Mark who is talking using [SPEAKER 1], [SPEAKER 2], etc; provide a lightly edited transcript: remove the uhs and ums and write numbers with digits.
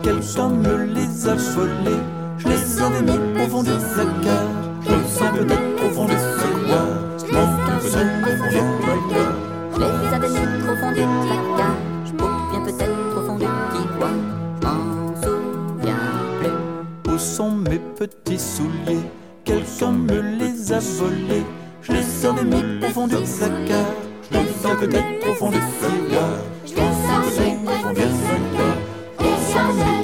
[SPEAKER 1] quelqu'un me les a volés. Je les avais mis au fond du placard. Je me souviens peut-être au fond du tiroir. Je me souviens peut-être au fond du placard.
[SPEAKER 2] Je les avais mis au fond du placard. Je me souviens peut-être au fond du tiroir. Je m'en souviens plus.
[SPEAKER 1] Où sont mes petits souliers? Quelqu'un me les a volés. Je les avais mis au fond du placard. Je me souviens peut-être au fond du tiroir. Je me souviens peut-être au fond du placard.